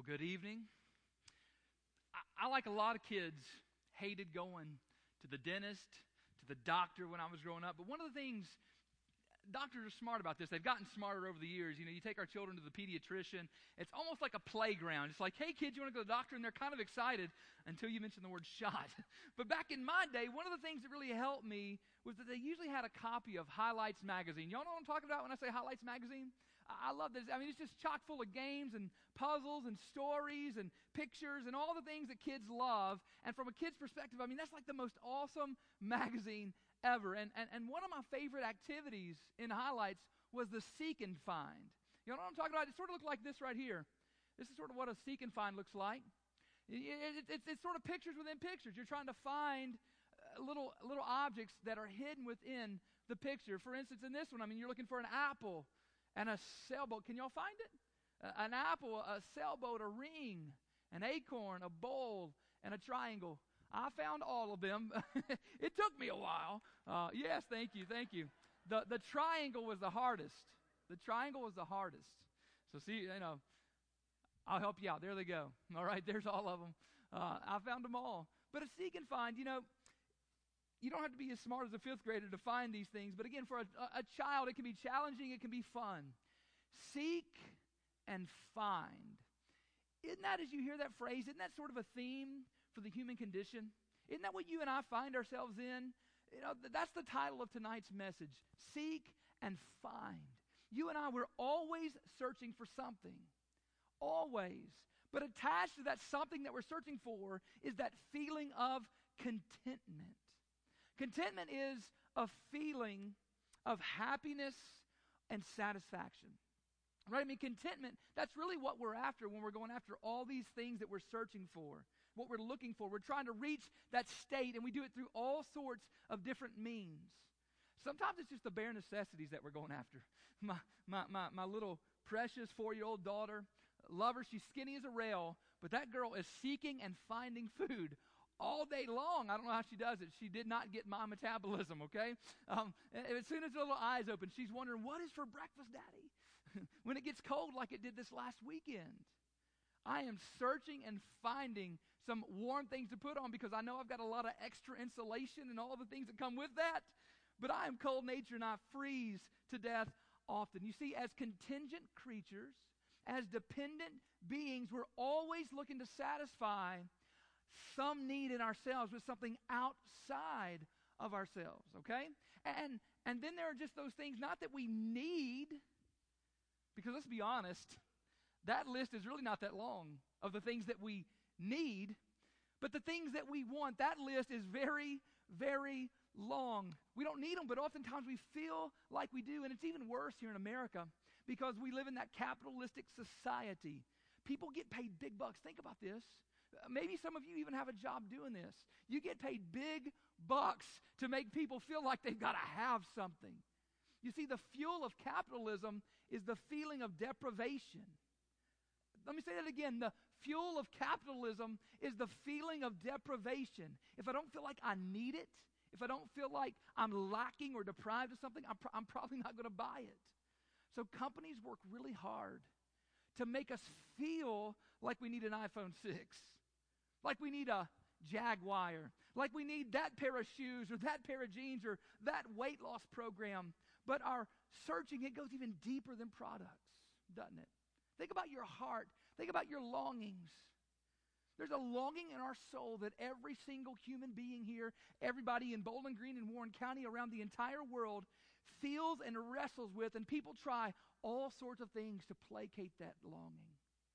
Good evening. I, like a lot of kids, hated going to the dentist, to the doctor when I was growing up. But one of the things, doctors are smart about this. They've gotten smarter over the years. You take our children to the pediatrician. It's almost like a playground. It's like, hey, kids, you want to go to the doctor? And they're kind of excited until you mention the word shot. But back in my day, one of the things that really helped me was that they usually had a copy of Highlights Magazine. Y'all know what I'm talking about when I say Highlights Magazine? I love this. I mean, it's just chock full of games and puzzles and stories and pictures and all the things that kids love. And from a kid's perspective, I mean, that's like the most awesome magazine ever. And one of my favorite activities in Highlights was the Seek and Find. You know what I'm talking about? It sort of looked like this right here. This is sort of what a Seek and Find looks like. It's sort of pictures within pictures. You're trying to find little objects that are hidden within the picture. For instance, in this one, I mean, you're looking for an apple and a sailboat. Can y'all find it? An apple, a sailboat, a ring, an acorn, a bowl, and a triangle. I found all of them. It took me a while. Yes, thank you. The triangle was the hardest. The triangle was the hardest. So see, I'll help you out. There they go. All right, there's all of them. I found them all. But a Seek and Find, you don't have to be as smart as a fifth grader to find these things. But again, for a child, it can be challenging. It can be fun. Seek and find. Isn't that, as you hear that phrase, isn't that sort of a theme for the human condition? Isn't that what you and I find ourselves in? That's the title of tonight's message. Seek and find. You and I, we're always searching for something. Always. But attached to that something that we're searching for is that feeling of contentment. Contentment is a feeling of happiness and satisfaction. Right? I mean, contentment, that's really what we're after when we're going after all these things that we're searching for, what we're looking for. We're trying to reach that state, and we do it through all sorts of different means. Sometimes it's just the bare necessities that we're going after. My little precious 4-year-old daughter, love her, she's skinny as a rail, but that girl is seeking and finding food all day long. I don't know how she does it. She did not get my metabolism, okay? As soon as her little eyes open, she's wondering, what is for breakfast, Daddy? When it gets cold like it did this last weekend. I am searching and finding some warm things to put on because I know I've got a lot of extra insulation and all the things that come with that. But I am cold-natured and I freeze to death often. You see, as contingent creatures, as dependent beings, we're always looking to satisfy some need in ourselves with something outside of ourselves, okay? And then there are just those things, not that we need, because let's be honest, that list is really not that long of the things that we need, but the things that we want, that list is very, very long. We don't need them, but oftentimes we feel like we do, and it's even worse here in America because we live in that capitalistic society. People get paid big bucks. Think about this. Maybe some of you even have a job doing this. You get paid big bucks to make people feel like they've got to have something. You see, the fuel of capitalism is the feeling of deprivation. Let me say that again. The fuel of capitalism is the feeling of deprivation. If I don't feel like I need it, if I don't feel like I'm lacking or deprived of something, I'm probably not going to buy it. So companies work really hard to make us feel like we need an iPhone 6, like we need a Jaguar, like we need that pair of shoes or that pair of jeans or that weight loss program. But our searching, it goes even deeper than products, doesn't it? Think about your heart. Think about your longings. There's a longing in our soul that every single human being here, everybody in Bowling Green and Warren County, around the entire world, feels and wrestles with, and people try all sorts of things to placate that longing.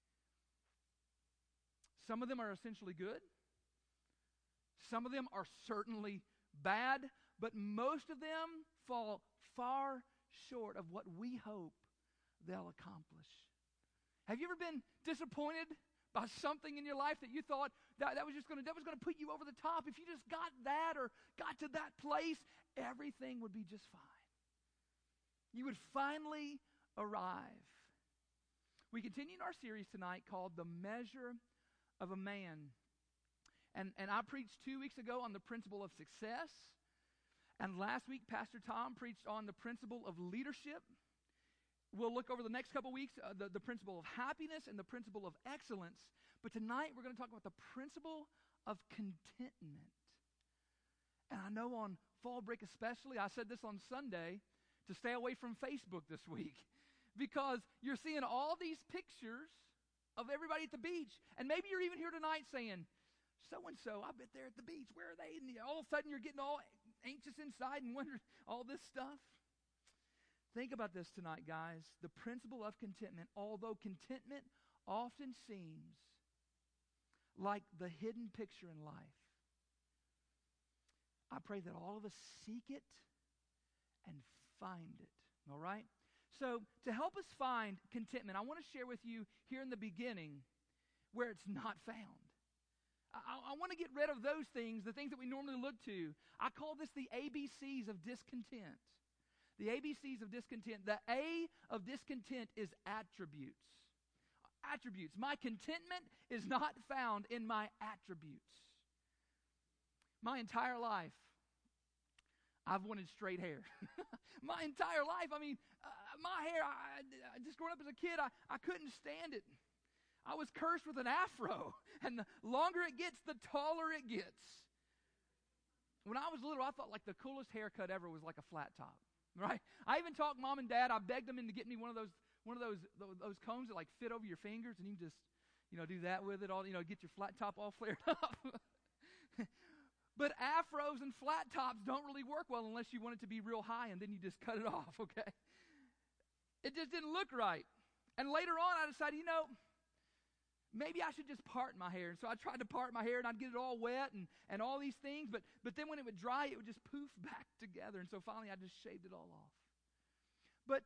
Some of them are essentially good. Some of them are certainly bad, but most of them fall far short of what we hope they'll accomplish. Have you ever been disappointed by something in your life that you thought that was going to put you over the top? If you just got that or got to that place, everything would be just fine. You would finally arrive. We continue in our series tonight called The Measure of a Man. And I preached 2 weeks ago on the principle of success. And last week, Pastor Tom preached on the principle of leadership. We'll look over the next couple weeks the principle of happiness and the principle of excellence. But tonight we're going to talk about the principle of contentment. And I know on fall break especially, I said this on Sunday, to stay away from Facebook this week. Because you're seeing all these pictures of everybody at the beach. And maybe you're even here tonight saying, so-and-so, I bet they're at the beach. Where are they? And all of a sudden you're getting all anxious inside and wondering all this stuff. Think about this tonight, guys. The principle of contentment, although contentment often seems like the hidden picture in life, I pray that all of us seek it and find it. All right? So, to help us find contentment, I want to share with you here in the beginning where it's not found. I want to get rid of those things, the things that we normally look to. I call this the ABCs of discontent. The ABCs of discontent. The A of discontent is attributes. Attributes. My contentment is not found in my attributes. My entire life, I've wanted straight hair. My entire life, my hair, I just growing up as a kid, I couldn't stand it. I was cursed with an afro, and the longer it gets, the taller it gets. When I was little, I thought like the coolest haircut ever was like a flat top. Right? I even talked mom and dad. I begged them into getting me one of those combs that like fit over your fingers, and you can just, do that with it all. Get your flat top all flared up. But afros and flat tops don't really work well unless you want it to be real high, and then you just cut it off. Okay? It just didn't look right. And later on, I decided, maybe I should just part my hair. And so I tried to part my hair, and I'd get it all wet and all these things. But then when it would dry, it would just poof back together. And so finally, I just shaved it all off. But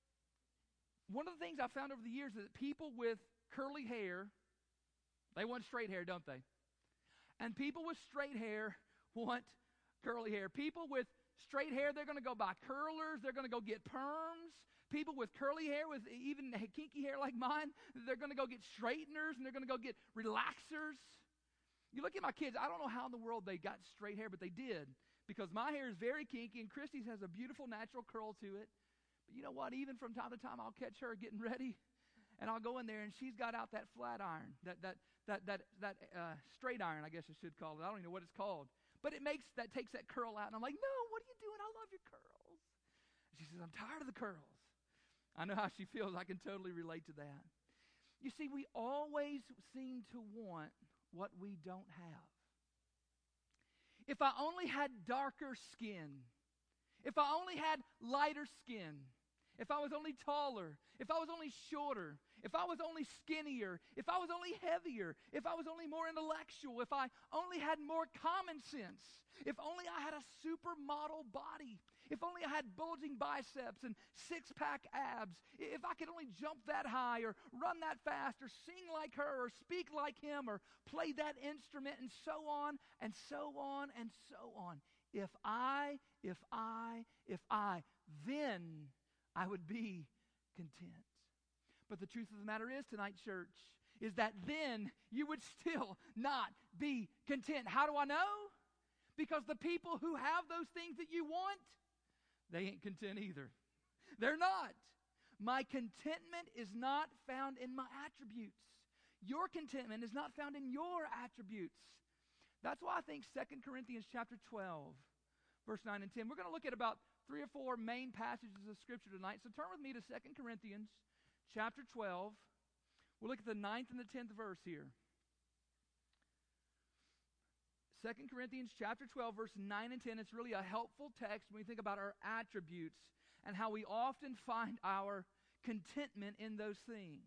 one of the things I found over the years is that people with curly hair, they want straight hair, don't they? And people with straight hair want curly hair. People with straight hair, they're going to go buy curlers. They're going to go get perms. People with curly hair, with even kinky hair like mine, they're going to go get straighteners, and they're going to go get relaxers. You look at my kids, I don't know how in the world they got straight hair, but they did, because my hair is very kinky, and Christy's has a beautiful natural curl to it. But you know what? Even from time to time, I'll catch her getting ready, and I'll go in there, and she's got out that flat iron, that straight iron, I guess I should call it. I don't even know what it's called. But it takes that curl out, and I'm like, no, what are you doing? I love your curls. She says, I'm tired of the curls. I know how she feels. I can totally relate to that. You see, we always seem to want what we don't have. If I only had darker skin, if I only had lighter skin, if I was only taller, if I was only shorter, if I was only skinnier, if I was only heavier, if I was only more intellectual, if I only had more common sense, if only I had a supermodel body, if only I had bulging biceps and six-pack abs, if I could only jump that high or run that fast or sing like her or speak like him or play that instrument, and so on and so on and so on. If I, then I would be content. But the truth of the matter is tonight, church, is that then you would still not be content. How do I know? Because the people who have those things that you want, they ain't content either. They're not. My contentment is not found in my attributes. Your contentment is not found in your attributes. That's why I think 2 Corinthians chapter 12, verse 9 and 10. We're going to look at about 3 or 4 main passages of Scripture tonight. So turn with me to 2 Corinthians chapter 12. We'll look at the 9th and the 10th verse here. 2 Corinthians chapter 12, verse 9 and 10. It's really a helpful text when we think about our attributes and how we often find our contentment in those things.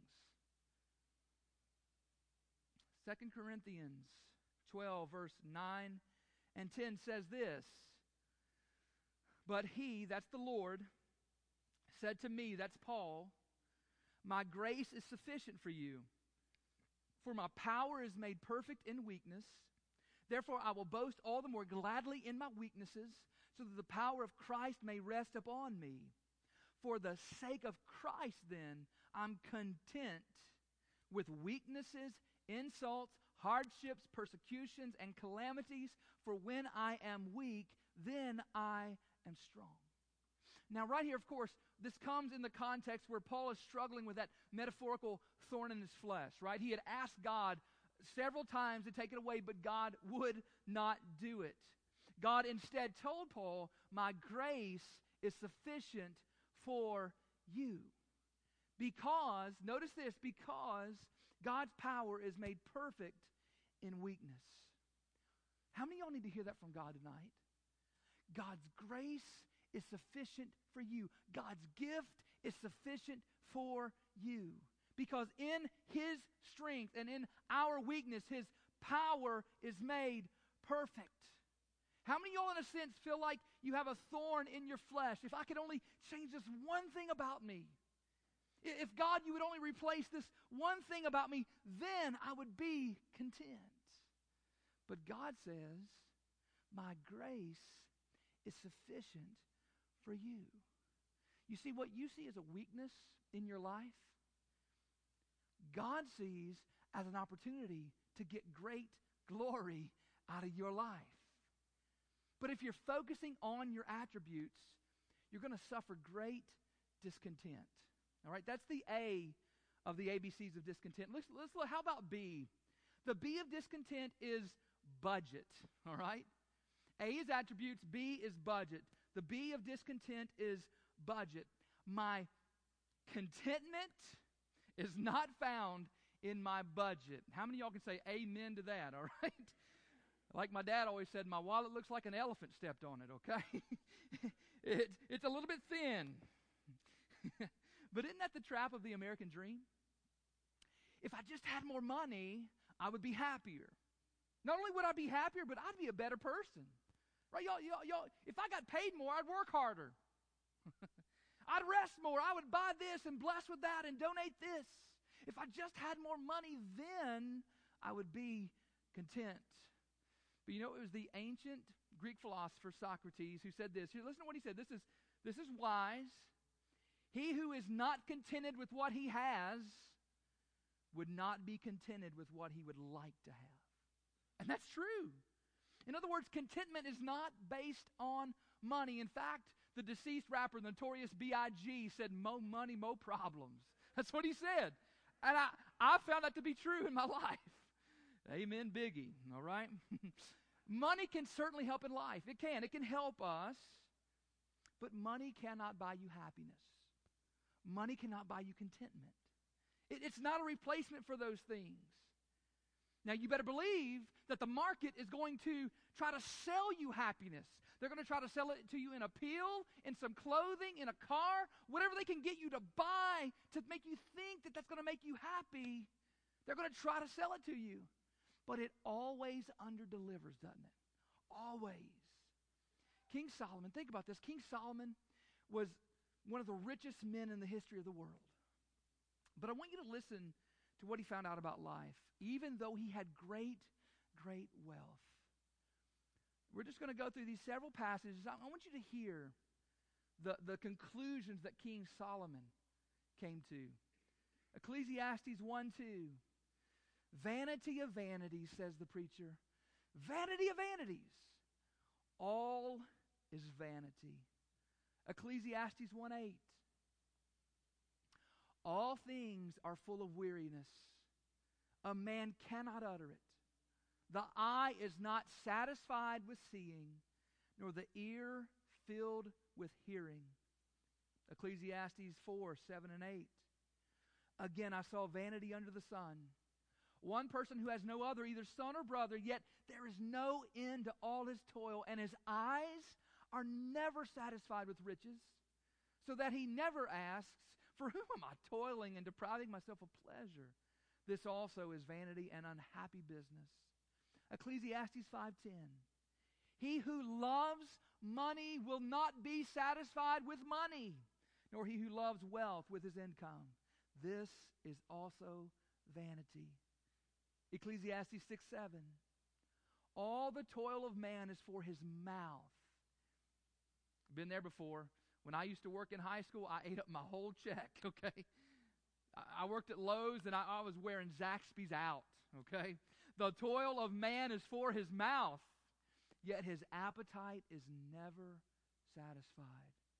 2 Corinthians 12, verse 9 and 10 says this. But he, that's the Lord, said to me, that's Paul, my grace is sufficient for you, for my power is made perfect in weakness. Therefore I will boast all the more gladly in my weaknesses, so that the power of Christ may rest upon me. For the sake of Christ, then, I'm content with weaknesses, insults, hardships, persecutions, and calamities, for when I am weak, then I am strong. Now, right here, of course, this comes in the context where Paul is struggling with that metaphorical thorn in his flesh, right? He had asked God several times to take it away, but God would not do it. God instead told Paul, my grace is sufficient for you. Because, notice this, because God's power is made perfect in weakness. How many of y'all need to hear that from God tonight? God's grace is sufficient for you. God's gift is sufficient for you. Because in His strength and in our weakness, His power is made perfect. How many of y'all in a sense feel like you have a thorn in your flesh? If I could only change this one thing about me, if God, you would only replace this one thing about me, then I would be content. But God says, my grace is sufficient for you. You see, what you see as a weakness in your life, God sees as an opportunity to get great glory out of your life. But if you're focusing on your attributes, you're going to suffer great discontent. All right, that's the A of the ABCs of discontent. Let's look. How about B? The B of discontent is budget. All right, A is attributes, B is budget. The B of discontent is budget. My contentment is not found in my budget. How many of y'all can say amen to that? All right. Like my dad always said, my wallet looks like an elephant stepped on it, okay? It's a little bit thin. But isn't that the trap of the American dream? If I just had more money, I would be happier. Not only would I be happier, but I'd be a better person. Right? Y'all, if I got paid more, I'd work harder. I'd rest more. I would buy this and bless with that and donate this. If I just had more money, then I would be content. But you know, it was the ancient Greek philosopher Socrates who said this. Here, listen to what he said. This is wise. He who is not contented with what he has would not be contented with what he would like to have. And that's true. In other words, contentment is not based on money. In fact, the deceased rapper, the Notorious B.I.G., said, "Mo money, mo problems." That's what he said. And I found that to be true in my life. Amen, Biggie, all right? Money can certainly help in life. It can. It can help us. But money cannot buy you happiness. Money cannot buy you contentment. It's not a replacement for those things. Now, you better believe that the market is going to try to sell you happiness. They're going to try to sell it to you in a pill, in some clothing, in a car, whatever they can get you to buy to make you think that that's going to make you happy. They're going to try to sell it to you. But it always underdelivers, doesn't it? Always. King Solomon, think about this. King Solomon was one of the richest men in the history of the world. But I want you to listen to what he found out about life, even though he had great, great wealth. We're just going to go through these several passages. I want you to hear the conclusions that King Solomon came to. Ecclesiastes 1:2. Vanity of vanities, says the preacher. Vanity of vanities. All is vanity. Ecclesiastes 1:8. All things are full of weariness. A man cannot utter it. The eye is not satisfied with seeing, nor the ear filled with hearing. Ecclesiastes 4:7 and 8. Again, I saw vanity under the sun. One person who has no other, either son or brother, yet there is no end to all his toil, and his eyes are never satisfied with riches, so that he never asks, "For whom am I toiling and depriving myself of pleasure?" This also is vanity and unhappy business. Ecclesiastes 5:10. He who loves money will not be satisfied with money, nor he who loves wealth with his income. This is also vanity. Ecclesiastes 6:7. All the toil of man is for his mouth. Been there before. When I used to work in high school, I ate up my whole check, okay? I worked at Lowe's, and I was wearing Zaxby's out, okay? The toil of man is for his mouth, yet his appetite is never satisfied.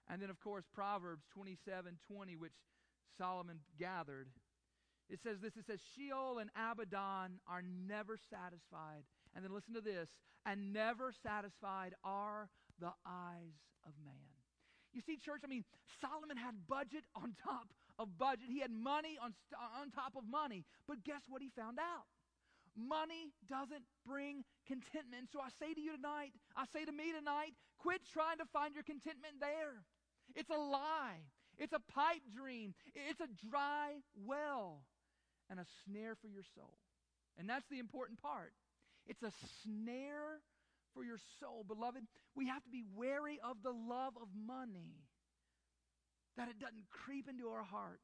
And then, of course, Proverbs 27:20, which Solomon gathered. It says this, it says, Sheol and Abaddon are never satisfied. And then listen to this, and never satisfied are the eyes of man. You see, church, Solomon had budget on top of budget. He had money on top of money. But guess what he found out? Money doesn't bring contentment. So I say to you tonight, to me tonight, quit trying to find your contentment there. It's a lie. It's a pipe dream. It's a dry well and a snare for your soul. And that's the important part. It's a snare for your soul. Beloved, we have to be wary of the love of money, that it doesn't creep into our hearts.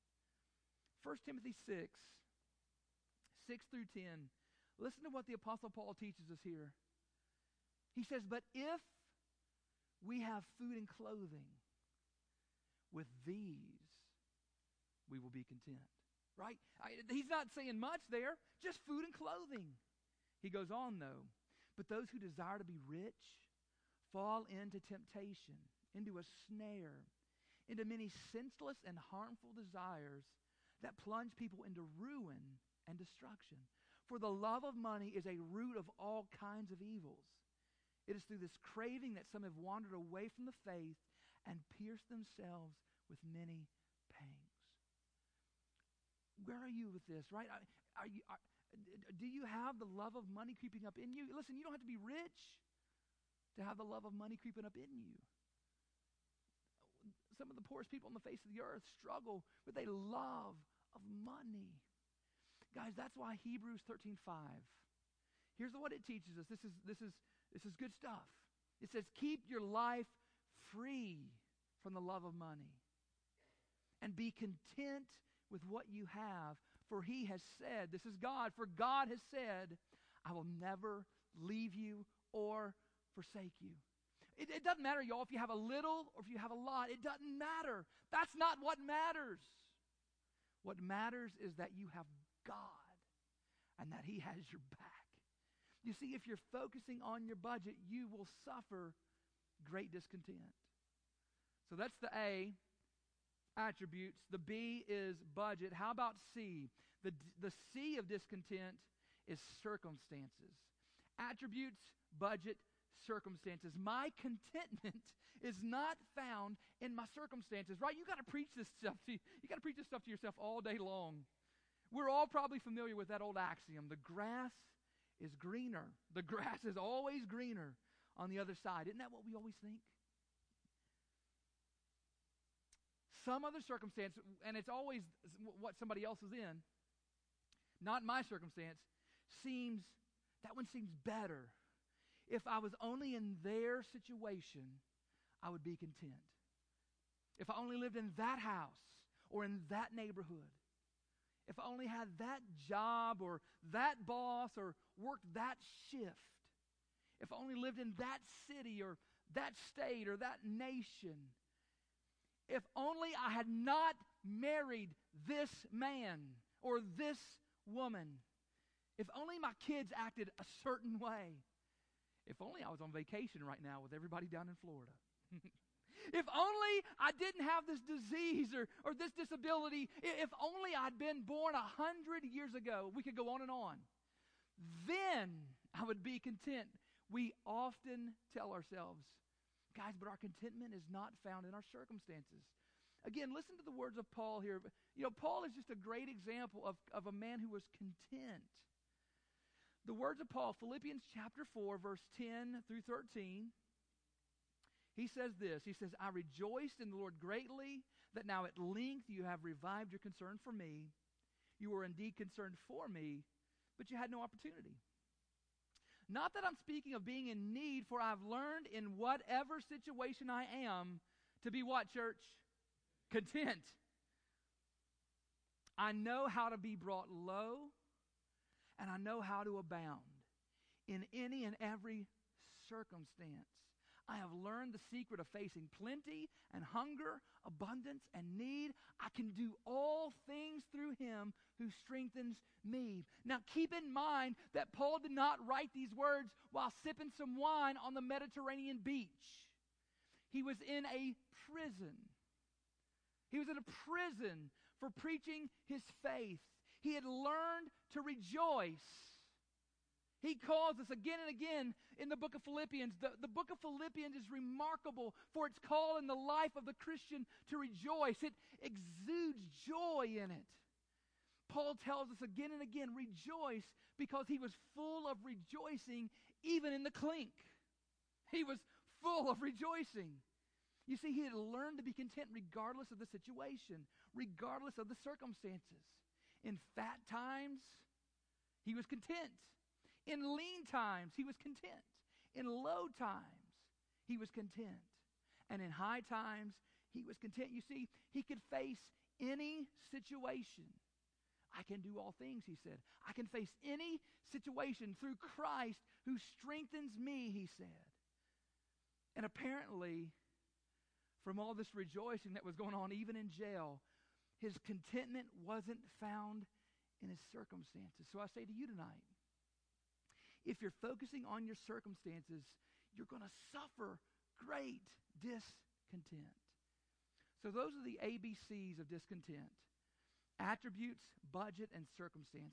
1 Timothy 6 through 10. Listen to what the Apostle Paul teaches us here. He says, but if we have food and clothing, with these we will be content. Right? He's not saying much there, just food and clothing. He goes on, though. But those who desire to be rich fall into temptation, into a snare, into many senseless and harmful desires that plunge people into ruin and destruction. For the love of money is a root of all kinds of evils. It is through this craving that some have wandered away from the faith and pierced themselves with many pangs. Where are you with this, right? Do you have the love of money creeping up in you? Listen, you don't have to be rich to have the love of money creeping up in you. Some of the poorest people on the face of the earth struggle with a love of money. Guys, that's why Hebrews 13:5. Here's what it teaches us. This is good stuff. It says, keep your life free from the love of money and be content with what you have. For he has said, this is God, for God has said, I will never leave you or forsake you. It doesn't matter, y'all, if you have a little or if you have a lot. It doesn't matter. That's not what matters. What matters is that you have God and that he has your back. You see, if you're focusing on your budget, you will suffer great discontent. So that's the A, attributes. The B is budget. How about C? The C of discontent is circumstances. Attributes, budget, circumstances. My contentment is not found in my circumstances, right? You got to preach this stuff to you. You got to preach this stuff to yourself all day long. We're all probably familiar with that old axiom. The grass is greener. The grass is always greener on the other side. Isn't that what we always think? Some other circumstance, and it's always what somebody else is in, not my circumstance, that one seems better. If I was only in their situation, I would be content. If I only lived in that house or in that neighborhood, if I only had that job or that boss or worked that shift, if I only lived in that city or that state or that nation, if only I had not married this man or this woman, if only my kids acted a certain way, if only I was on vacation right now with everybody down in Florida. If only I didn't have this disease or this disability. If only I'd been born 100 years ago. We could go on and on. Then I would be content. We often tell ourselves, guys, but our contentment is not found in our circumstances. Again, listen to the words of Paul here. You know, Paul is just a great example of a man who was content. The words of Paul, Philippians chapter 4, verse 10 through 13. He says this. He says, I rejoiced in the Lord greatly that now at length you have revived your concern for me. You were indeed concerned for me, but you had no opportunity. Not that I'm speaking of being in need, for I've learned in whatever situation I am to be what, church? Content. I know how to be brought low, and I know how to abound in any and every circumstance. I have learned the secret of facing plenty and hunger, abundance and need. I can do all things through him who strengthens me. Now keep in mind that Paul did not write these words while sipping some wine on the Mediterranean beach. he was in a prison. He was in a prison for preaching his faith. He had learned to rejoice. He calls us again and again in the book of Philippians. The book of Philippians is remarkable for its call in the life of the Christian to rejoice. It exudes joy in it. Paul tells us again and again, rejoice, because he was full of rejoicing even in the clink. He was full of rejoicing. You see, he had learned to be content regardless of the situation, regardless of the circumstances. In fat times, he was content. In lean times, he was content. In low times, he was content. And in high times, he was content. You see, he could face any situation. I can do all things, he said. I can face any situation through Christ who strengthens me, he said. And apparently, from all this rejoicing that was going on, even in jail, his contentment wasn't found in his circumstances. So I say to you tonight, if you're focusing on your circumstances, you're going to suffer great discontent. So those are the ABCs of discontent: attributes, budget, and circumstance.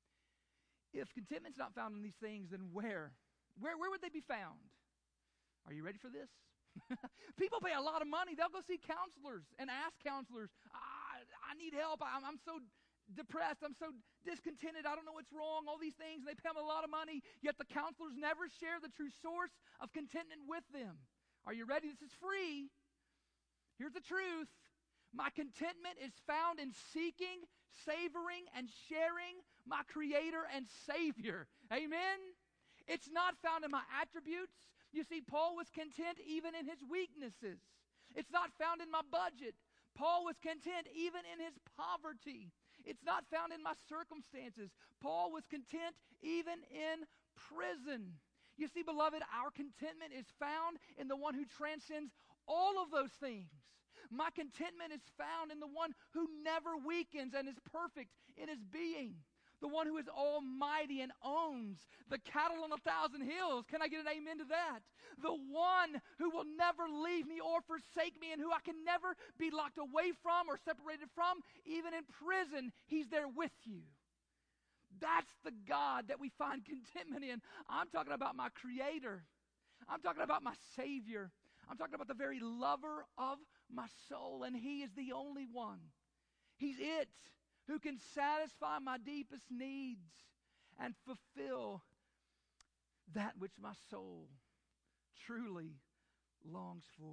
If contentment's not found in these things, then where would they be found? Are you ready for this? People pay a lot of money. They'll go see counselors and ask counselors, I need help. I'm so depressed. I'm so discontented. I don't know what's wrong. All these things. They pay them a lot of money, yet the counselors never share the true source of contentment with them. Are you ready? This is free. Here's the truth. My contentment is found in seeking, savoring, and sharing my Creator and Savior. Amen? It's not found in my attributes. You see, Paul was content even in his weaknesses. It's not found in my budget. Paul was content even in his poverty. It's not found in my circumstances. Paul was content even in prison. You see, beloved, our contentment is found in the one who transcends all of those things. My contentment is found in the one who never weakens and is perfect in his being. The one who is almighty and owns the cattle on 1,000 hills. Can I get an amen to that? The one who will never leave me or forsake me, and who I can never be locked away from or separated from. Even in prison, he's there with you. That's the God that we find contentment in. I'm talking about my Creator. I'm talking about my Savior. I'm talking about the very lover of my soul, and he is the only one. He's it who can satisfy my deepest needs and fulfill that which my soul truly longs for.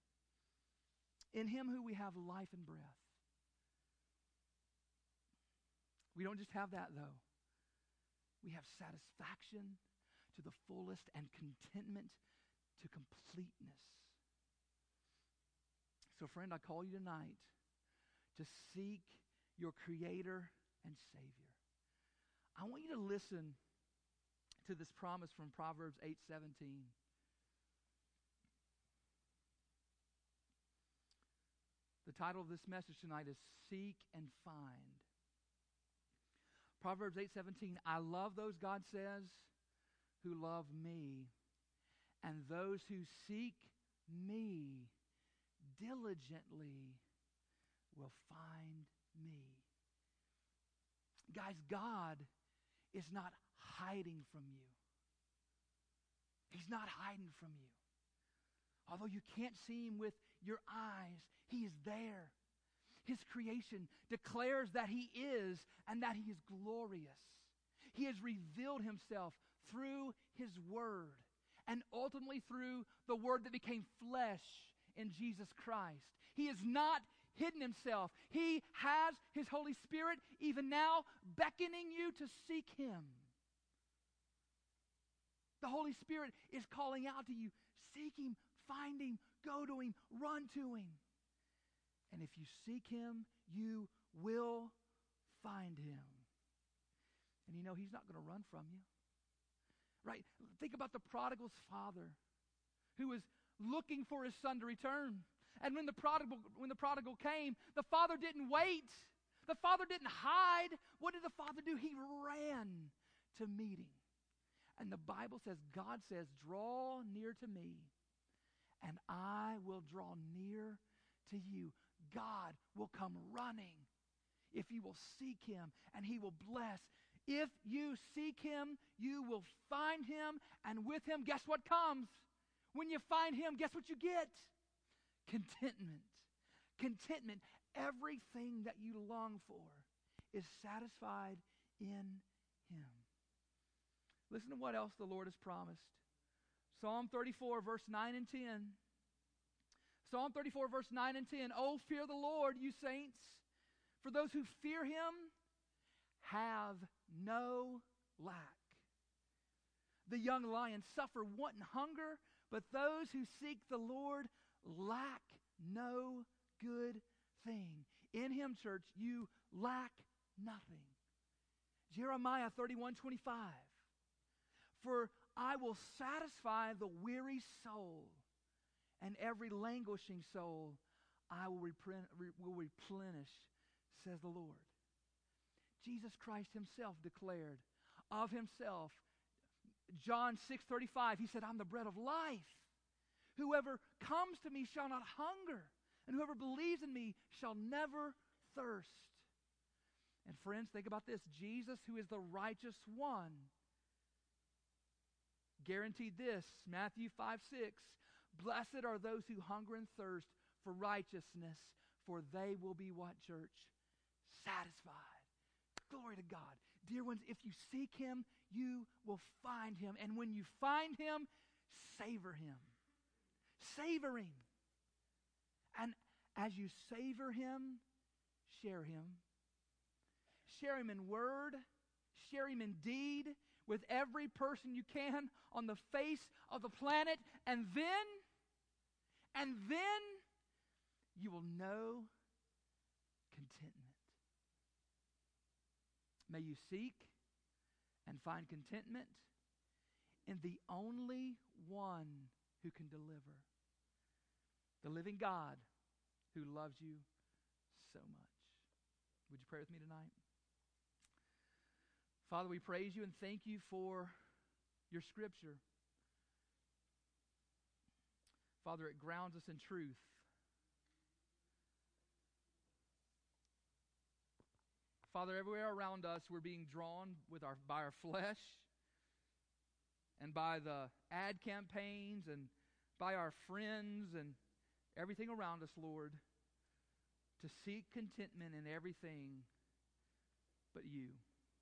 In him who we have life and breath. We don't just have that, though. We have satisfaction to the fullest and contentment to completeness. So, friend, I call you tonight to seek your Creator and Savior. I want you to listen to this promise from Proverbs 8:17. The title of this message tonight is Seek and Find. Proverbs 8:17, I love those, God says, who love me, and those who seek me diligently will find me. Guys, God is not hiding from you. He's not hiding from you. Although you can't see him with your eyes, he is there. His creation declares that he is and that he is glorious. He has revealed himself through his word and ultimately through the word that became flesh in Jesus Christ. He has not hidden himself. He has his Holy Spirit even now beckoning you to seek him. The Holy Spirit is calling out to you. Seek him, find him, go to him, run to him. And if you seek him, you will find him. And you know, he's not going to run from you. Right? Think about the prodigal's father who was looking for his son to return. And when the prodigal came, the father didn't wait. The father didn't hide. What did the father do? He ran to meet him. And the Bible says, God says, draw near to me, and I will draw near to you. God will come running if you will seek him, and he will bless. If you seek him, you will find him, and with him, guess what comes? When you find him, guess what you get? Contentment. Contentment. Everything that you long for is satisfied in him. Listen to what else the Lord has promised. Psalm 34, verse 9 and 10. Psalm 34, verse 9 and 10. Oh, fear the Lord, you saints, for those who fear him have no lack. The young lions suffer want and hunger, but those who seek the Lord lack no good thing. In him, church, you lack nothing. Jeremiah 31:25. For I will satisfy the weary soul, and every languishing soul I will replenish, says the Lord. Jesus Christ himself declared of himself, John 6:35, he said, I'm the bread of life. Whoever comes to me shall not hunger, and whoever believes in me shall never thirst. And friends, think about this. Jesus, who is the righteous one, guaranteed this, Matthew 5:6, blessed are those who hunger and thirst for righteousness, for they will be what, church? Satisfied. Glory to God. Dear ones, if you seek him, you will find him. And when you find him, savor him. Savor him. And as you savor him, share him. Share him in word. Share him in deed with every person you can on the face of the planet. And then you will know contentment. May you seek and find contentment in the only one who can deliver, the living God who loves you so much. Would you pray with me tonight? Father, we praise you and thank you for your scripture. Father, it grounds us in truth. Father, everywhere around us, we're being drawn by our flesh and by the ad campaigns and by our friends and everything around us, Lord, to seek contentment in everything but you.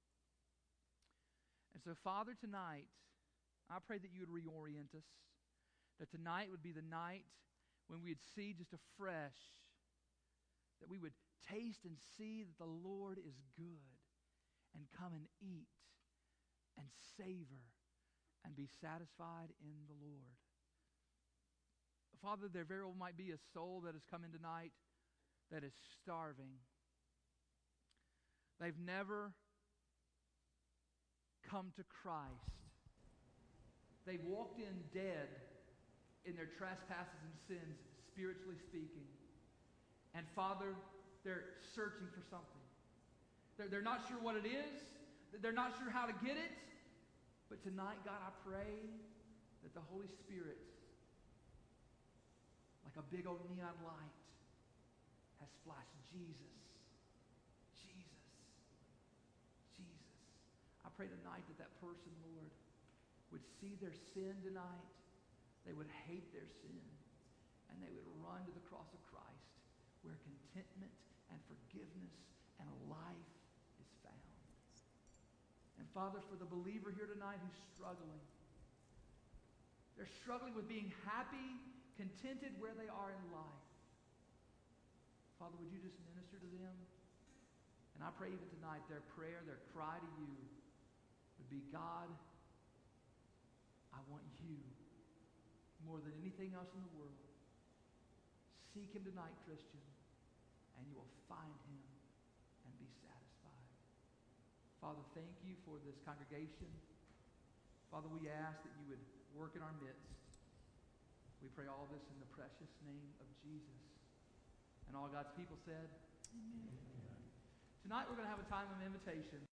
And so, Father, tonight, I pray that you would reorient us, that tonight would be the night when we'd see just afresh, that we would taste and see that the Lord is good, and come and eat and savor and be satisfied in the Lord. Father, there very well might be a soul that has come in tonight that is starving. They've never come to Christ. They've walked in dead in their trespasses and sins, spiritually speaking. And Father, they're searching for something. They're not sure what it is. They're not sure how to get it. But tonight, God, I pray that the Holy Spirit, like a big old neon light, has flashed Jesus. Jesus. Jesus. I pray tonight that that person, Lord, would see their sin tonight. They would hate their sin. And they would run to the cross of Christ, where contentment and forgiveness and life is found. And Father, for the believer here tonight who's struggling, they're struggling with being happy, contented where they are in life. Father, would you just minister to them? And I pray even tonight their prayer, their cry to you would be, God, I want you more than anything else in the world. Seek him tonight, Christian, and you will find him and be satisfied. Father, thank you for this congregation. Father, we ask that you would work in our midst. We pray all this in the precious name of Jesus. And all God's people said, Amen. Tonight we're going to have a time of invitation.